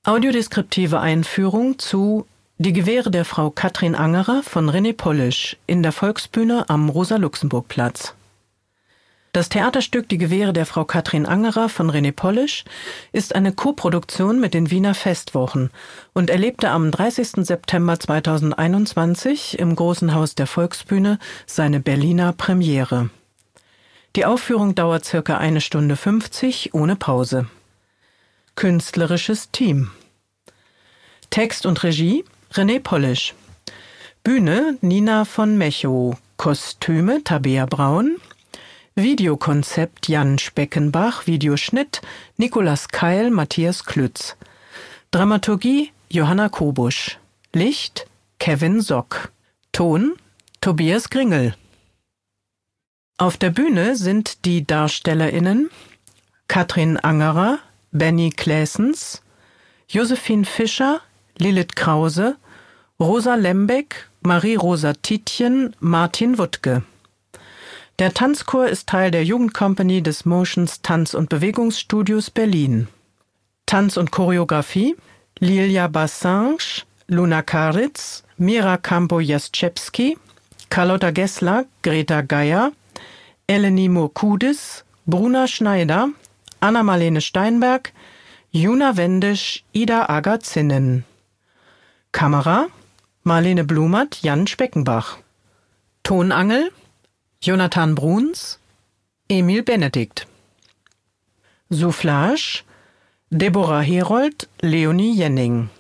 Audiodeskriptive Einführung zu Die Gewehre der Frau Katrin Angerer von René Polish in der Volksbühne am Rosa-Luxemburg-Platz. Das Theaterstück Die Gewehre der Frau Katrin Angerer von René Polish ist eine Koproduktion mit den Wiener Festwochen und erlebte am 30. September 2021 im Großen Haus der Volksbühne seine Berliner Premiere. Die Aufführung dauert ca. 1 Stunde 50 ohne Pause. Künstlerisches Team. Text und Regie René Polish. Bühne Nina von Mechow. Kostüme Tabea Braun. Videokonzept Jan Speckenbach. Videoschnitt Nikolaus Keil, Matthias Klütz. Dramaturgie Johanna Kobusch. Licht Kevin Sock. Ton Tobias Gringel. Auf der Bühne sind die DarstellerInnen Katrin Angerer, Benny Claessens, Josephine Fischer, Lilith Krause, Rosa Lembeck, Marie-Rosa Tietjen, Martin Wuttke. Der Tanzchor ist Teil der Jugendcompany des Motions Tanz- und Bewegungsstudios Berlin. Tanz und Choreografie Lilia Bassange, Luna Karitz, Mira Campo-Jaschewski, Carlotta Gessler, Greta Geier, Eleni Murkudis, Bruna Schneider, Anna-Marlene Steinberg, Juna Wendisch, Ida Agazinnen. Kamera Marlene Blumert, Jan Speckenbach. Tonangel Jonathan Bruns, Emil Benedikt. Soufflage Deborah Herold, Leonie Jenning.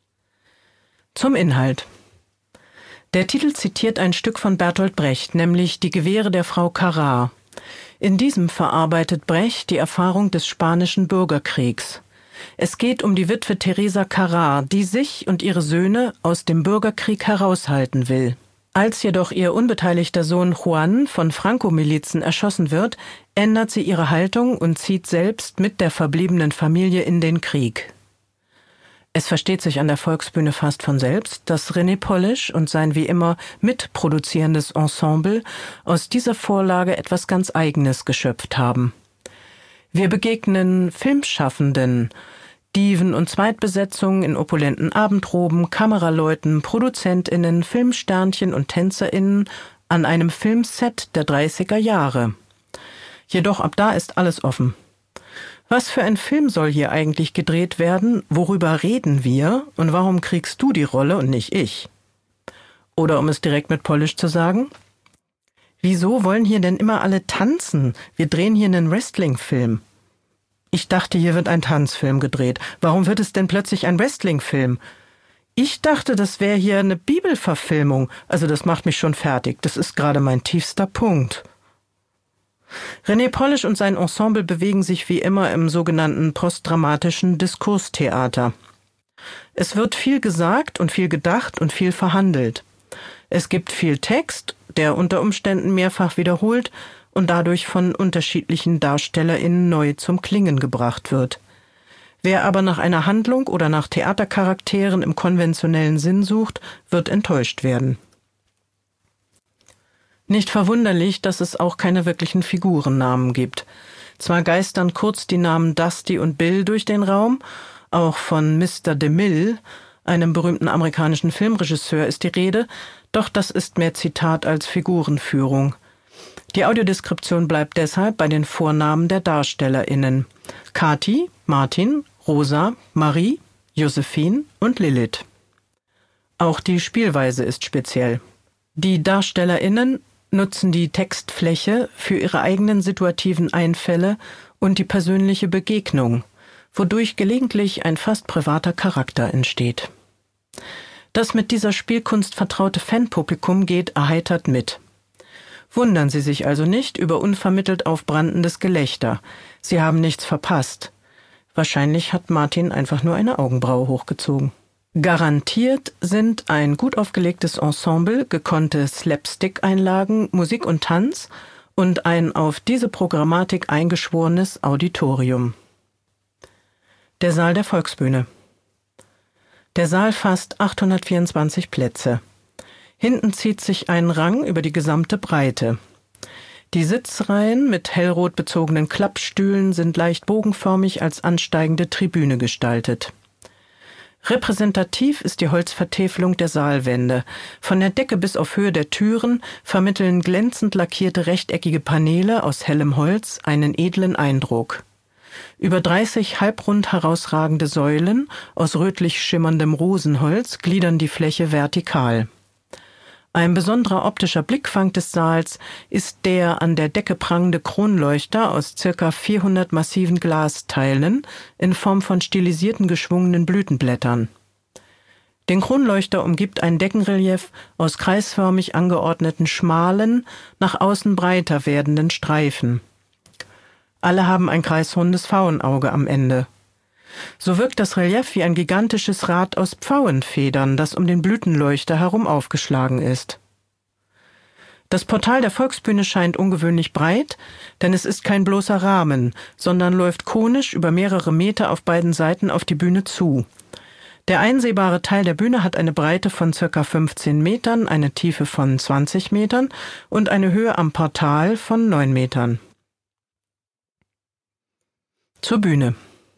Zum Inhalt. Der Titel zitiert ein Stück von Bertolt Brecht, nämlich Die Gewehre der Frau Carrà. In diesem verarbeitet Brecht die Erfahrung des spanischen Bürgerkriegs. Es geht um die Witwe Teresa Carrà, die sich und ihre Söhne aus dem Bürgerkrieg heraushalten will. Als jedoch ihr unbeteiligter Sohn Juan von Franco-Milizen erschossen wird, ändert sie ihre Haltung und zieht selbst mit der verbliebenen Familie in den Krieg. Es versteht sich an der Volksbühne fast von selbst, dass René Polish und sein wie immer mitproduzierendes Ensemble aus dieser Vorlage etwas ganz Eigenes geschöpft haben. Wir begegnen Filmschaffenden, Diven- und Zweitbesetzungen in opulenten Abendroben, Kameraleuten, ProduzentInnen, Filmsternchen und TänzerInnen an einem Filmset der 30er Jahre. Jedoch ab da ist alles offen. Was für ein Film soll hier eigentlich gedreht werden? Worüber reden wir? Und warum kriegst du die Rolle und nicht ich? Oder um es direkt mit Polish zu sagen: Wieso wollen hier denn immer alle tanzen? Wir drehen hier einen Wrestling-Film. Ich dachte, hier wird ein Tanzfilm gedreht. Warum wird es denn plötzlich ein Wrestling-Film? Ich dachte, das wäre hier eine Bibelverfilmung. Also das macht mich schon fertig. Das ist gerade mein tiefster Punkt. René Polish und sein Ensemble bewegen sich wie immer im sogenannten postdramatischen Diskurstheater. Es wird viel gesagt und viel gedacht und viel verhandelt. Es gibt viel Text, der unter Umständen mehrfach wiederholt und dadurch von unterschiedlichen DarstellerInnen neu zum Klingen gebracht wird. Wer aber nach einer Handlung oder nach Theatercharakteren im konventionellen Sinn sucht, wird enttäuscht werden. Nicht verwunderlich, dass es auch keine wirklichen Figurennamen gibt. Zwar geistern kurz die Namen Dusty und Bill durch den Raum, auch von Mr. DeMille, einem berühmten amerikanischen Filmregisseur, ist die Rede, doch das ist mehr Zitat als Figurenführung. Die Audiodeskription bleibt deshalb bei den Vornamen der DarstellerInnen: Kathi, Martin, Rosa, Marie, Josephine und Lilith. Auch die Spielweise ist speziell. Die DarstellerInnen nutzen die Textfläche für ihre eigenen situativen Einfälle und die persönliche Begegnung, wodurch gelegentlich ein fast privater Charakter entsteht. Das mit dieser Spielkunst vertraute Fanpublikum geht erheitert mit. Wundern Sie sich also nicht über unvermittelt aufbrandendes Gelächter. Sie haben nichts verpasst. Wahrscheinlich hat Martin einfach nur eine Augenbraue hochgezogen. Garantiert sind ein gut aufgelegtes Ensemble, gekonnte Slapstick-Einlagen, Musik und Tanz und ein auf diese Programmatik eingeschworenes Auditorium. Der Saal der Volksbühne. Der Saal fasst 824 Plätze. Hinten zieht sich ein Rang über die gesamte Breite. Die Sitzreihen mit hellrot bezogenen Klappstühlen sind leicht bogenförmig als ansteigende Tribüne gestaltet. Repräsentativ ist die Holzvertäfelung der Saalwände. Von der Decke bis auf Höhe der Türen vermitteln glänzend lackierte rechteckige Paneele aus hellem Holz einen edlen Eindruck. Über 30 halbrund herausragende Säulen aus rötlich schimmerndem Rosenholz gliedern die Fläche vertikal. Ein besonderer optischer Blickfang des Saals ist der an der Decke prangende Kronleuchter aus ca. 400 massiven Glasteilen in Form von stilisierten geschwungenen Blütenblättern. Den Kronleuchter umgibt ein Deckenrelief aus kreisförmig angeordneten schmalen, nach außen breiter werdenden Streifen. Alle haben ein kreisrundes Pfauenauge am Ende. So wirkt das Relief wie ein gigantisches Rad aus Pfauenfedern, das um den Blütenleuchter herum aufgeschlagen ist. Das Portal der Volksbühne scheint ungewöhnlich breit, denn es ist kein bloßer Rahmen, sondern läuft konisch über mehrere Meter auf beiden Seiten auf die Bühne zu. Der einsehbare Teil der Bühne hat eine Breite von ca. 15 Metern, eine Tiefe von 20 Metern und eine Höhe am Portal von 9 Metern. Zur Bühne.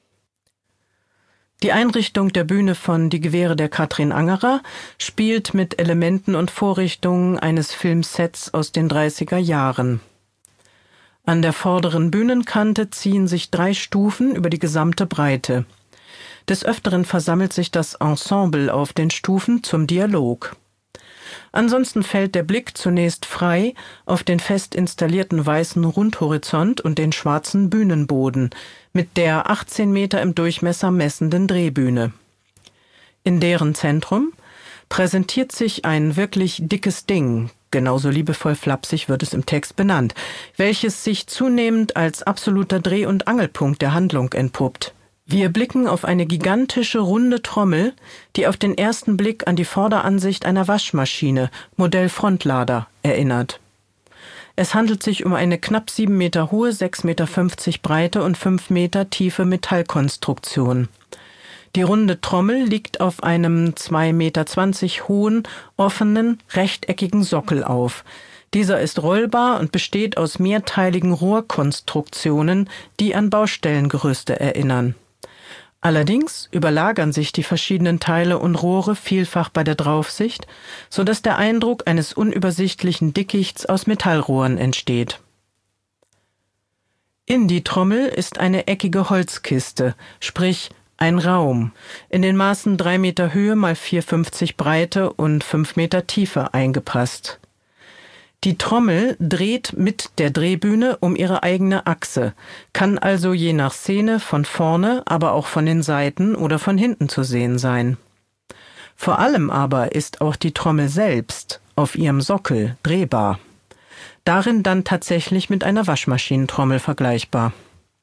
Die Einrichtung der Bühne von Die Gewehre der Katrin Angerer spielt mit Elementen und Vorrichtungen eines Filmsets aus den 30er Jahren. An der vorderen Bühnenkante ziehen sich 3 Stufen über die gesamte Breite. Des Öfteren versammelt sich das Ensemble auf den Stufen zum Dialog. Ansonsten fällt der Blick zunächst frei auf den fest installierten weißen Rundhorizont und den schwarzen Bühnenboden mit der 18 Meter im Durchmesser messenden Drehbühne. In deren Zentrum präsentiert sich ein wirklich dickes Ding, genauso liebevoll flapsig wird es im Text benannt, welches sich zunehmend als absoluter Dreh- und Angelpunkt der Handlung entpuppt. Wir blicken auf eine gigantische, runde Trommel, die auf den ersten Blick an die Vorderansicht einer Waschmaschine, Modell Frontlader, erinnert. Es handelt sich um eine knapp 7 Meter hohe, 6,50 Meter breite und 5 Meter tiefe Metallkonstruktion. Die runde Trommel liegt auf einem 2,20 Meter hohen, offenen, rechteckigen Sockel auf. Dieser ist rollbar und besteht aus mehrteiligen Rohrkonstruktionen, die an Baustellengerüste erinnern. Allerdings überlagern sich die verschiedenen Teile und Rohre vielfach bei der Draufsicht, so dass der Eindruck eines unübersichtlichen Dickichts aus Metallrohren entsteht. In die Trommel ist eine eckige Holzkiste, sprich ein Raum, in den Maßen 3 Meter Höhe mal 4,50 Breite und 5 Meter Tiefe eingepasst. Die Trommel dreht mit der Drehbühne um ihre eigene Achse, kann also je nach Szene von vorne, aber auch von den Seiten oder von hinten zu sehen sein. Vor allem aber ist auch die Trommel selbst auf ihrem Sockel drehbar. Darin dann tatsächlich mit einer Waschmaschinentrommel vergleichbar.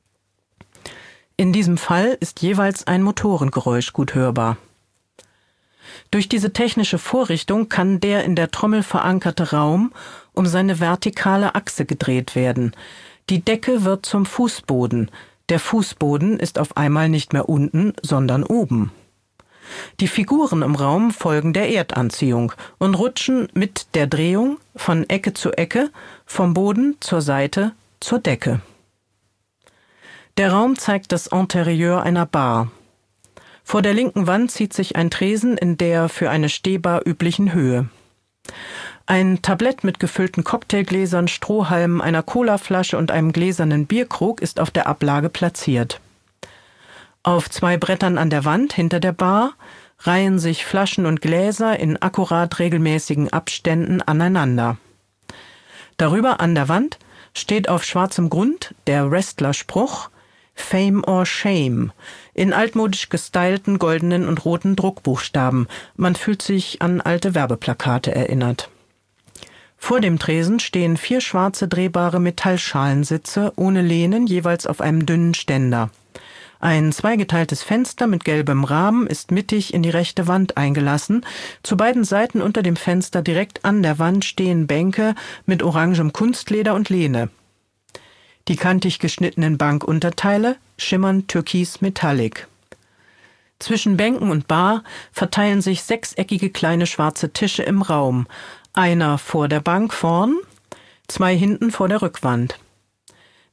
In diesem Fall ist jeweils ein Motorengeräusch gut hörbar. Durch diese technische Vorrichtung kann der in der Trommel verankerte Raum um seine vertikale Achse gedreht werden. Die Decke wird zum Fußboden. Der Fußboden ist auf einmal nicht mehr unten, sondern oben. Die Figuren im Raum folgen der Erdanziehung und rutschen mit der Drehung von Ecke zu Ecke, vom Boden zur Seite zur Decke. Der Raum zeigt das Interieur einer Bar. Vor der linken Wand zieht sich ein Tresen in der für eine Stehbar üblichen Höhe. Ein Tablett mit gefüllten Cocktailgläsern, Strohhalmen, einer Colaflasche und einem gläsernen Bierkrug ist auf der Ablage platziert. Auf 2 Brettern an der Wand hinter der Bar reihen sich Flaschen und Gläser in akkurat regelmäßigen Abständen aneinander. Darüber an der Wand steht auf schwarzem Grund der Wrestlerspruch Fame or Shame in altmodisch gestylten goldenen und roten Druckbuchstaben. Man fühlt sich an alte Werbeplakate erinnert. Vor dem Tresen stehen 4 schwarze drehbare Metallschalensitze ohne Lehnen, jeweils auf einem dünnen Ständer. Ein zweigeteiltes Fenster mit gelbem Rahmen ist mittig in die rechte Wand eingelassen. Zu beiden Seiten unter dem Fenster direkt an der Wand stehen Bänke mit orangem Kunstleder und Lehne. Die kantig geschnittenen Bankunterteile schimmern türkis-metallic. Zwischen Bänken und Bar verteilen sich 6-eckige kleine schwarze Tische im Raum. Einer vor der Bank vorn, 2 hinten vor der Rückwand.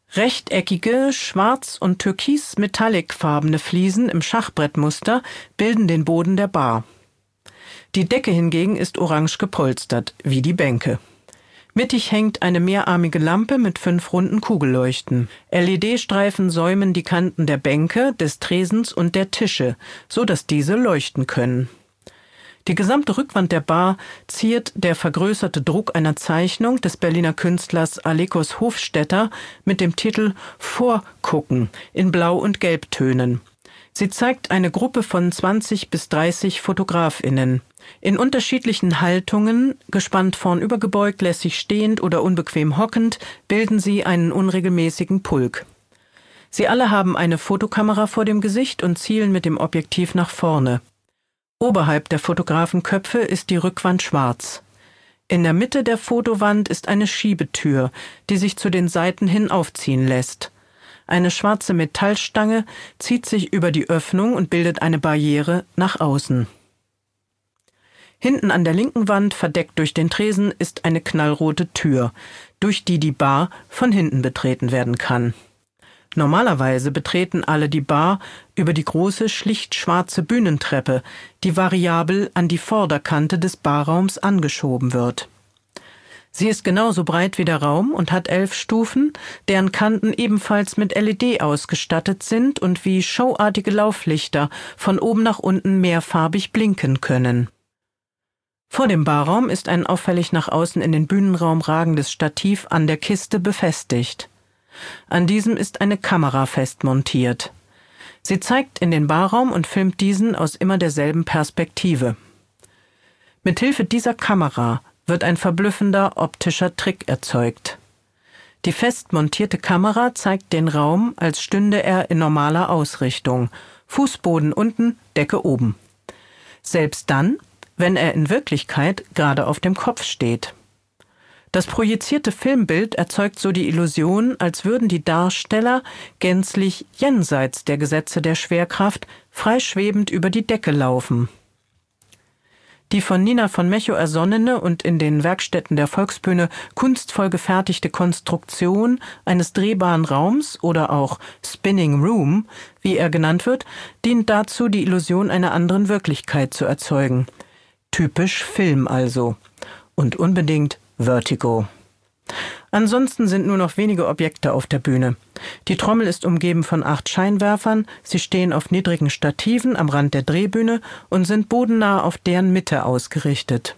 Rechteckige, schwarz- und türkis-metallicfarbene Fliesen im Schachbrettmuster bilden den Boden der Bar. Die Decke hingegen ist orange gepolstert, wie die Bänke. Mittig hängt eine mehrarmige Lampe mit 5 runden Kugelleuchten. LED-Streifen säumen die Kanten der Bänke, des Tresens und der Tische, so dass diese leuchten können. Die gesamte Rückwand der Bar ziert der vergrößerte Druck einer Zeichnung des Berliner Künstlers Alekos Hofstetter mit dem Titel »Vorgucken« in Blau- und Gelbtönen. Sie zeigt eine Gruppe von 20 bis 30 FotografInnen. In unterschiedlichen Haltungen, gespannt vornüber gebeugt, lässig stehend oder unbequem hockend, bilden sie einen unregelmäßigen Pulk. Sie alle haben eine Fotokamera vor dem Gesicht und zielen mit dem Objektiv nach vorne. Oberhalb der Fotografenköpfe ist die Rückwand schwarz. In der Mitte der Fotowand ist eine Schiebetür, die sich zu den Seiten hin aufziehen lässt. Eine schwarze Metallstange zieht sich über die Öffnung und bildet eine Barriere nach außen. Hinten an der linken Wand, verdeckt durch den Tresen, ist eine knallrote Tür, durch die die Bar von hinten betreten werden kann. Normalerweise betreten alle die Bar über die große, schlicht schwarze Bühnentreppe, die variabel an die Vorderkante des Barraums angeschoben wird. Sie ist genauso breit wie der Raum und hat 11 Stufen, deren Kanten ebenfalls mit LED ausgestattet sind und wie showartige Lauflichter von oben nach unten mehrfarbig blinken können. Vor dem Barraum ist ein auffällig nach außen in den Bühnenraum ragendes Stativ an der Kiste befestigt. An diesem ist eine Kamera fest montiert. Sie zeigt in den Barraum und filmt diesen aus immer derselben Perspektive. Mithilfe dieser Kamera wird ein verblüffender optischer Trick erzeugt. Die fest montierte Kamera zeigt den Raum, als stünde er in normaler Ausrichtung, Fußboden unten, Decke oben. Selbst dann, wenn er in Wirklichkeit gerade auf dem Kopf steht. Das projizierte Filmbild erzeugt so die Illusion, als würden die Darsteller gänzlich jenseits der Gesetze der Schwerkraft freischwebend über die Decke laufen. Die von Nina von Mechow ersonnene und in den Werkstätten der Volksbühne kunstvoll gefertigte Konstruktion eines drehbaren Raums oder auch Spinning Room, wie er genannt wird, dient dazu, die Illusion einer anderen Wirklichkeit zu erzeugen. Typisch Film also. Und unbedingt Vertigo. Ansonsten sind nur noch wenige Objekte auf der Bühne. Die Trommel ist umgeben von 8 Scheinwerfern, sie stehen auf niedrigen Stativen am Rand der Drehbühne und sind bodennah auf deren Mitte ausgerichtet.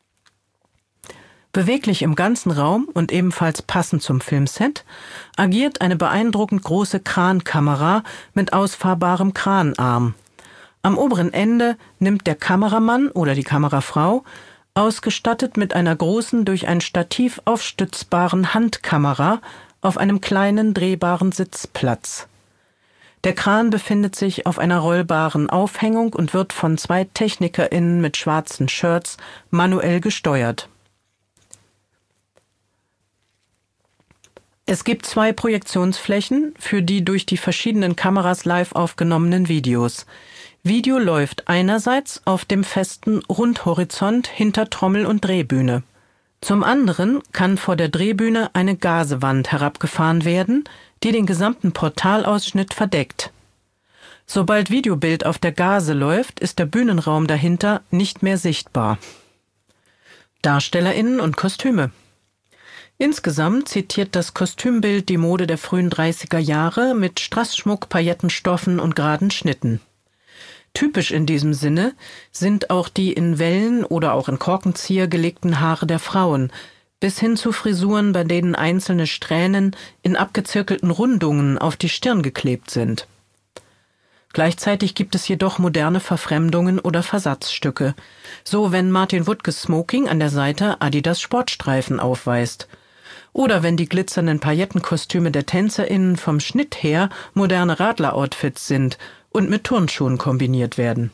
Beweglich im ganzen Raum und ebenfalls passend zum Filmset agiert eine beeindruckend große Krankamera mit ausfahrbarem Kranarm. Am oberen Ende nimmt der Kameramann oder die Kamerafrau, ausgestattet mit einer großen, durch ein Stativ aufstützbaren Handkamera, auf einem kleinen, drehbaren Sitz Platz. Der Kran befindet sich auf einer rollbaren Aufhängung und wird von 2 TechnikerInnen mit schwarzen Shirts manuell gesteuert. Es gibt 2 Projektionsflächen für die durch die verschiedenen Kameras live aufgenommenen Videos. Video läuft einerseits auf dem festen Rundhorizont hinter Trommel und Drehbühne. Zum anderen kann vor der Drehbühne eine Gasewand herabgefahren werden, die den gesamten Portalausschnitt verdeckt. Sobald Videobild auf der Gase läuft, ist der Bühnenraum dahinter nicht mehr sichtbar. DarstellerInnen und Kostüme. Insgesamt zitiert das Kostümbild die Mode der frühen 30er Jahre mit Strassschmuck, Paillettenstoffen und geraden Schnitten. Typisch in diesem Sinne sind auch die in Wellen oder auch in Korkenzieher gelegten Haare der Frauen, bis hin zu Frisuren, bei denen einzelne Strähnen in abgezirkelten Rundungen auf die Stirn geklebt sind. Gleichzeitig gibt es jedoch moderne Verfremdungen oder Versatzstücke, so wenn Martin Wuttkes Smoking an der Seite Adidas Sportstreifen aufweist. Oder wenn die glitzernden Paillettenkostüme der TänzerInnen vom Schnitt her moderne Radler-Outfits sind und mit Turnschuhen kombiniert werden.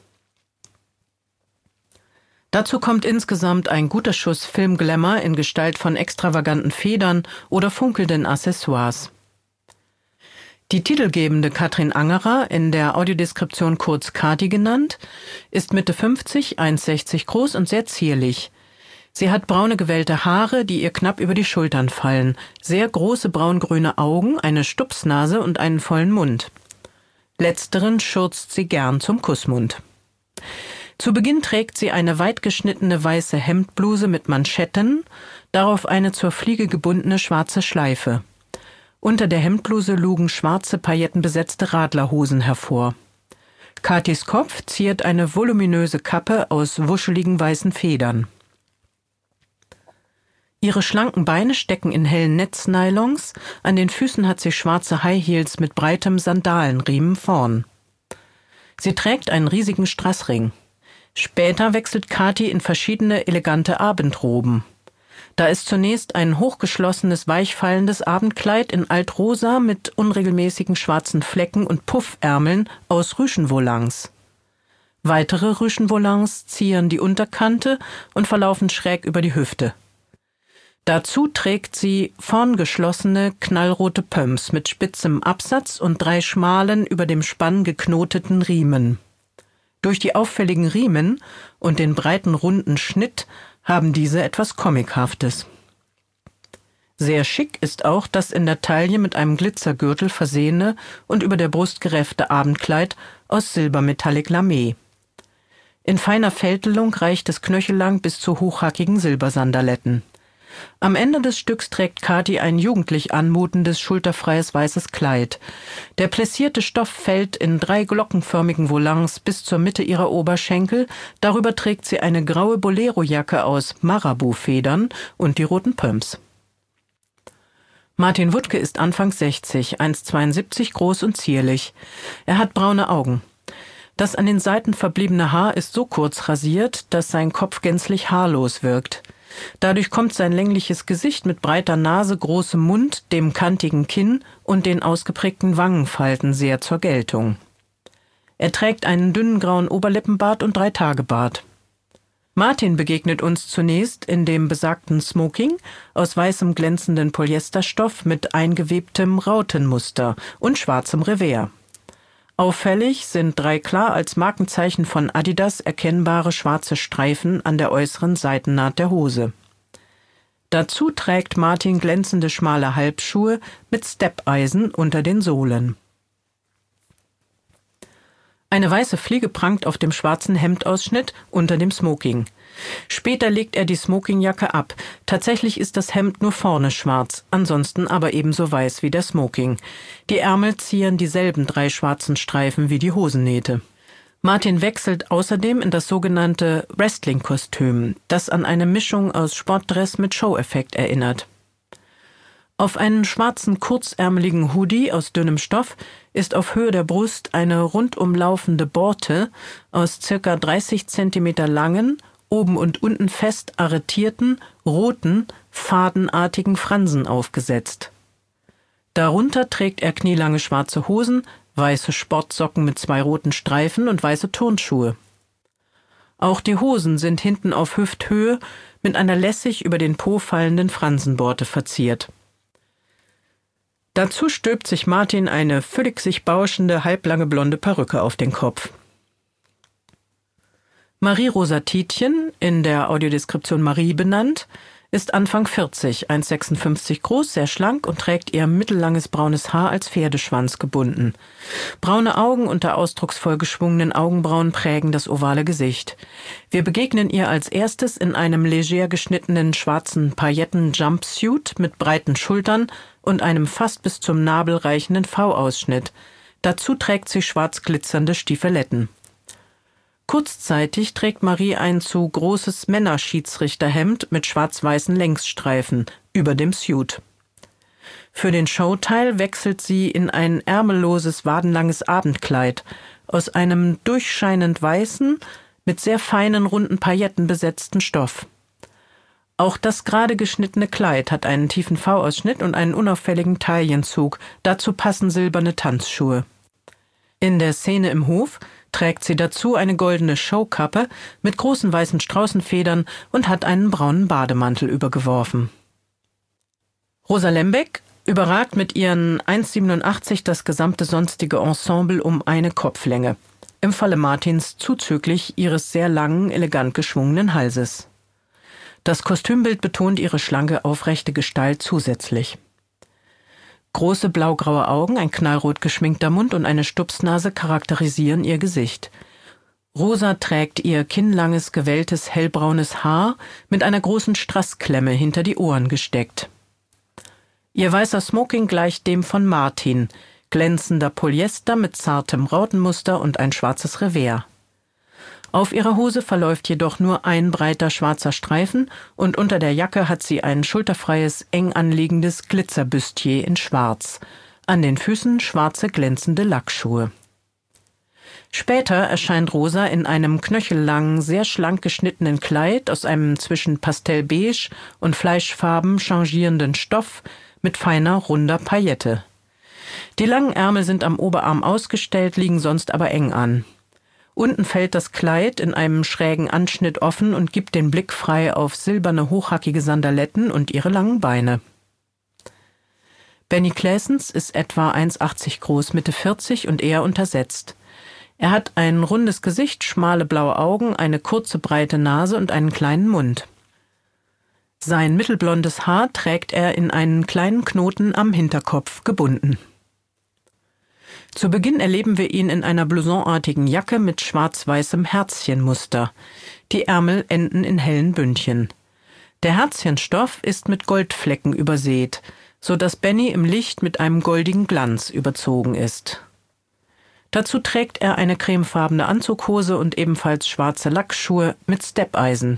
Dazu kommt insgesamt ein guter Schuss Filmglamour in Gestalt von extravaganten Federn oder funkelnden Accessoires. Die titelgebende Katrin Angerer, in der Audiodeskription kurz Kati genannt, ist Mitte 50, 1,60 groß und sehr zierlich. Sie hat braune gewellte Haare, die ihr knapp über die Schultern fallen, sehr große braungrüne Augen, eine Stupsnase und einen vollen Mund. Letzteren schürzt sie gern zum Kussmund. Zu Beginn trägt sie eine weit geschnittene weiße Hemdbluse mit Manschetten, darauf eine zur Fliege gebundene schwarze Schleife. Unter der Hemdbluse lugen schwarze, paillettenbesetzte Radlerhosen hervor. Kathis Kopf ziert eine voluminöse Kappe aus wuscheligen weißen Federn. Ihre schlanken Beine stecken in hellen Netznylons, an den Füßen hat sie schwarze High Heels mit breitem Sandalenriemen vorn. Sie trägt einen riesigen Strassring. Später wechselt Kathi in verschiedene elegante Abendroben. Da ist zunächst ein hochgeschlossenes, weichfallendes Abendkleid in Altrosa mit unregelmäßigen schwarzen Flecken und Puffärmeln aus Rüschenvolants. Weitere Rüschenvolants zieren die Unterkante und verlaufen schräg über die Hüfte. Dazu trägt sie vorn geschlossene, knallrote Pumps mit spitzem Absatz und 3 schmalen, über dem Spann geknoteten Riemen. Durch die auffälligen Riemen und den breiten, runden Schnitt haben diese etwas Comichaftes. Sehr schick ist auch das in der Taille mit einem Glitzergürtel versehene und über der Brust gereffte Abendkleid aus Silbermetallic Lamé. In feiner Fältelung reicht es knöchellang bis zu hochhackigen Silbersandaletten. Am Ende des Stücks trägt Kathi ein jugendlich anmutendes, schulterfreies weißes Kleid. Der plessierte Stoff fällt in 3 glockenförmigen Volants bis zur Mitte ihrer Oberschenkel, darüber trägt sie eine graue Bolero-Jacke aus Marabout-Federn und die roten Pumps. Martin Wuttke ist Anfang 60, 1,72 groß und zierlich. Er hat braune Augen. Das an den Seiten verbliebene Haar ist so kurz rasiert, dass sein Kopf gänzlich haarlos wirkt. Dadurch kommt sein längliches Gesicht mit breiter Nase, großem Mund, dem kantigen Kinn und den ausgeprägten Wangenfalten sehr zur Geltung. Er trägt einen dünnen grauen Oberlippenbart und 3-Tage-Bart. Martin begegnet uns zunächst in dem besagten Smoking aus weißem glänzenden Polyesterstoff mit eingewebtem Rautenmuster und schwarzem Revers. Auffällig sind 3 klar als Markenzeichen von Adidas erkennbare schwarze Streifen an der äußeren Seitennaht der Hose. Dazu trägt Martin glänzende schmale Halbschuhe mit Steppeisen unter den Sohlen. Eine weiße Fliege prangt auf dem schwarzen Hemdausschnitt unter dem Smoking. Später legt er die Smokingjacke ab. Tatsächlich ist das Hemd nur vorne schwarz, ansonsten aber ebenso weiß wie der Smoking. Die Ärmel zieren dieselben 3 schwarzen Streifen wie die Hosennähte. Martin wechselt außerdem in das sogenannte Wrestling-Kostüm, das an eine Mischung aus Sportdress mit Show-Effekt erinnert. Auf einen schwarzen, kurzärmeligen Hoodie aus dünnem Stoff ist auf Höhe der Brust eine rundumlaufende Borte aus ca. 30 cm langen, oben und unten fest arretierten, roten, fadenartigen Fransen aufgesetzt. Darunter trägt er knielange schwarze Hosen, weiße Sportsocken mit 2 roten Streifen und weiße Turnschuhe. Auch die Hosen sind hinten auf Hüfthöhe mit einer lässig über den Po fallenden Fransenborte verziert. Dazu stülpt sich Martin eine völlig sich bauschende, halblange blonde Perücke auf den Kopf. Marie-Rosa Tietjen, in der Audiodeskription Marie benannt, ist Anfang 40, 1,56 groß, sehr schlank und trägt ihr mittellanges braunes Haar als Pferdeschwanz gebunden. Braune Augen unter ausdrucksvoll geschwungenen Augenbrauen prägen das ovale Gesicht. Wir begegnen ihr als erstes in einem leger geschnittenen schwarzen Pailletten-Jumpsuit mit breiten Schultern und einem fast bis zum Nabel reichenden V-Ausschnitt. Dazu trägt sie schwarz glitzernde Stiefeletten. Kurzzeitig trägt Marie ein zu großes Männerschiedsrichterhemd mit schwarz-weißen Längsstreifen über dem Suit. Für den Showteil wechselt sie in ein ärmelloses, wadenlanges Abendkleid aus einem durchscheinend weißen, mit sehr feinen, runden Pailletten besetzten Stoff. Auch das gerade geschnittene Kleid hat einen tiefen V-Ausschnitt und einen unauffälligen Taillenzug, dazu passen silberne Tanzschuhe. In der Szene im Hof trägt sie dazu eine goldene Showkappe mit großen weißen Straußenfedern und hat einen braunen Bademantel übergeworfen. Rosa Lembeck überragt mit ihren 1,87 das gesamte sonstige Ensemble um eine Kopflänge, im Falle Martins zuzüglich ihres sehr langen, elegant geschwungenen Halses. Das Kostümbild betont ihre schlanke, aufrechte Gestalt zusätzlich. Große blaugraue Augen, ein knallrot geschminkter Mund und eine Stupsnase charakterisieren ihr Gesicht. Rosa trägt ihr kinnlanges, gewelltes, hellbraunes Haar mit einer großen Strassklemme hinter die Ohren gesteckt. Ihr weißer Smoking gleicht dem von Martin, glänzender Polyester mit zartem Rautenmuster und ein schwarzes Revers. Auf ihrer Hose verläuft jedoch nur ein breiter schwarzer Streifen und unter der Jacke hat sie ein schulterfreies, eng anliegendes Glitzerbüstier in Schwarz. An den Füßen schwarze glänzende Lackschuhe. Später erscheint Rosa in einem knöchellangen, sehr schlank geschnittenen Kleid aus einem zwischen Pastellbeige und Fleischfarben changierenden Stoff mit feiner, runder Paillette. Die langen Ärmel sind am Oberarm ausgestellt, liegen sonst aber eng an. Unten fällt das Kleid in einem schrägen Anschnitt offen und gibt den Blick frei auf silberne, hochhackige Sandaletten und ihre langen Beine. Benny Claessens ist etwa 1,80 groß, Mitte 40 und eher untersetzt. Er hat ein rundes Gesicht, schmale blaue Augen, eine kurze, breite Nase und einen kleinen Mund. Sein mittelblondes Haar trägt er in einen kleinen Knoten am Hinterkopf gebunden. Zu Beginn erleben wir ihn in einer blousonartigen Jacke mit schwarz-weißem Herzchenmuster. Die Ärmel enden in hellen Bündchen. Der Herzchenstoff ist mit Goldflecken übersät, so dass Benny im Licht mit einem goldigen Glanz überzogen ist. Dazu trägt er eine cremefarbene Anzughose und ebenfalls schwarze Lackschuhe mit Steppeisen.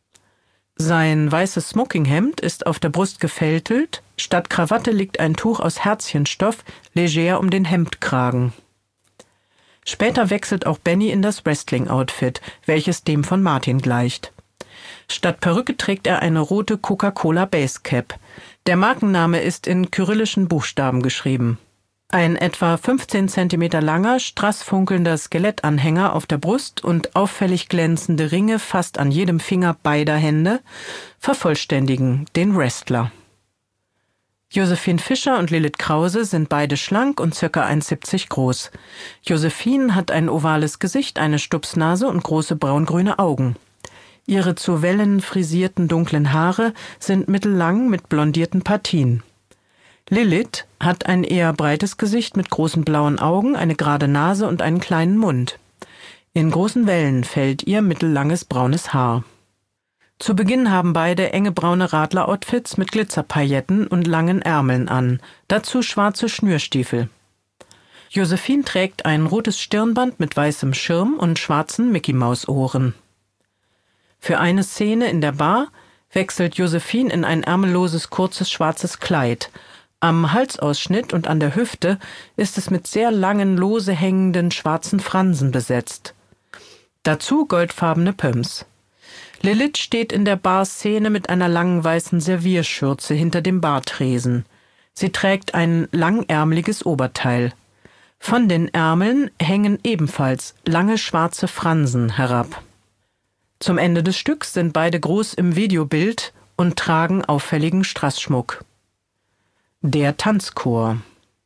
Sein weißes Smokinghemd ist auf der Brust gefältelt, statt Krawatte liegt ein Tuch aus Herzchenstoff leger um den Hemdkragen. Später wechselt auch Benny in das Wrestling-Outfit, welches dem von Martin gleicht. Statt Perücke trägt er eine rote Coca-Cola Basecap. Der Markenname ist in kyrillischen Buchstaben geschrieben. Ein etwa 15 cm langer, strassfunkelnder Skelettanhänger auf der Brust und auffällig glänzende Ringe fast an jedem Finger beider Hände vervollständigen den Wrestler. Josephine Fischer und Lilith Krause sind beide schlank und ca. 1,70 groß. Josephine hat ein ovales Gesicht, eine Stupsnase und große braungrüne Augen. Ihre zu Wellen frisierten dunklen Haare sind mittellang mit blondierten Partien. Lilith hat ein eher breites Gesicht mit großen blauen Augen, eine gerade Nase und einen kleinen Mund. In großen Wellen fällt ihr mittellanges braunes Haar. Zu Beginn haben beide enge braune Radler-Outfits mit Glitzerpailletten und langen Ärmeln an, dazu schwarze Schnürstiefel. Josephine trägt ein rotes Stirnband mit weißem Schirm und schwarzen Mickey-Maus-Ohren. Für eine Szene in der Bar wechselt Josephine in ein ärmelloses, kurzes schwarzes Kleid. Am Halsausschnitt und an der Hüfte ist es mit sehr langen, lose hängenden schwarzen Fransen besetzt. Dazu goldfarbene Pumps. Lilith steht in der Barszene mit einer langen weißen Servierschürze hinter dem Bartresen. Sie trägt ein langärmeliges Oberteil. Von den Ärmeln hängen ebenfalls lange schwarze Fransen herab. Zum Ende des Stücks sind beide groß im Videobild und tragen auffälligen Strassschmuck. Der Tanzchor.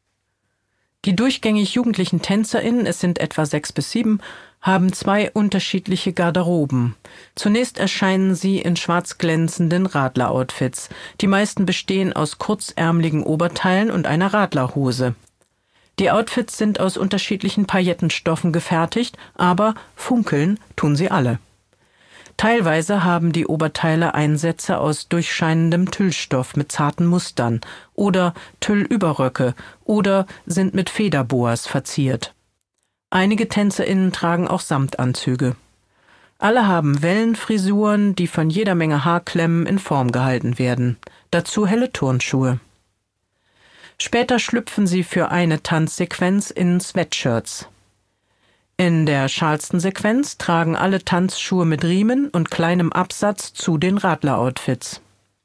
Die durchgängig jugendlichen TänzerInnen, es sind etwa 6 bis 7, haben 2 unterschiedliche Garderoben. Zunächst erscheinen sie in schwarz glänzenden Radler-Outfits. Die meisten bestehen aus kurzärmeligen Oberteilen und einer Radlerhose. Die Outfits sind aus unterschiedlichen Paillettenstoffen gefertigt, aber funkeln tun sie alle. Teilweise haben die Oberteile Einsätze aus durchscheinendem Tüllstoff mit zarten Mustern oder Tüllüberröcke oder sind mit Federboas verziert. Einige TänzerInnen tragen auch Samtanzüge. Alle haben Wellenfrisuren, die von jeder Menge Haarklemmen in Form gehalten werden. Dazu helle Turnschuhe. Später schlüpfen sie für eine Tanzsequenz in Sweatshirts. In der Charleston-Sequenz tragen alle Tanzschuhe mit Riemen und kleinem Absatz zu den Radler-Outfits.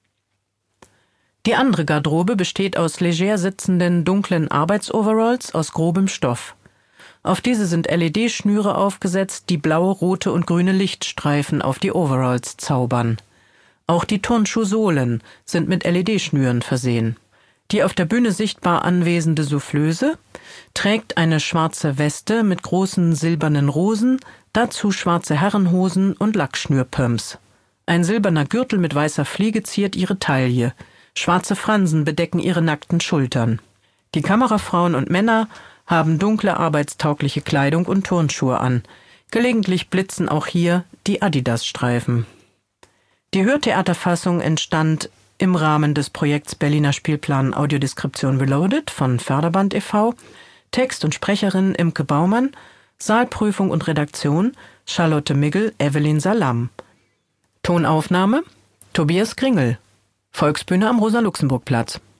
Die andere Garderobe besteht aus leger sitzenden dunklen Arbeitsoveralls aus grobem Stoff. Auf diese sind LED-Schnüre aufgesetzt, die blaue, rote und grüne Lichtstreifen auf die Overalls zaubern. Auch die Turnschuhsohlen sind mit LED-Schnüren versehen. Die auf der Bühne sichtbar anwesende Soufflöse trägt eine schwarze Weste mit großen silbernen Rosen, dazu schwarze Herrenhosen und Lackschnürpumps. Ein silberner Gürtel mit weißer Fliege ziert ihre Taille. Schwarze Fransen bedecken ihre nackten Schultern. Die Kamerafrauen und Männer haben dunkle, arbeitstaugliche Kleidung und Turnschuhe an. Gelegentlich blitzen auch hier die Adidas-Streifen. Die Hörtheaterfassung entstand im Rahmen des Projekts Berliner Spielplan Audiodeskription Reloaded von Förderband e.V., Text und Sprecherin Imke Baumann, Saalprüfung und Redaktion Charlotte Miggel, Evelyn Salam. Tonaufnahme Tobias Kringel, Volksbühne am Rosa-Luxemburg-Platz.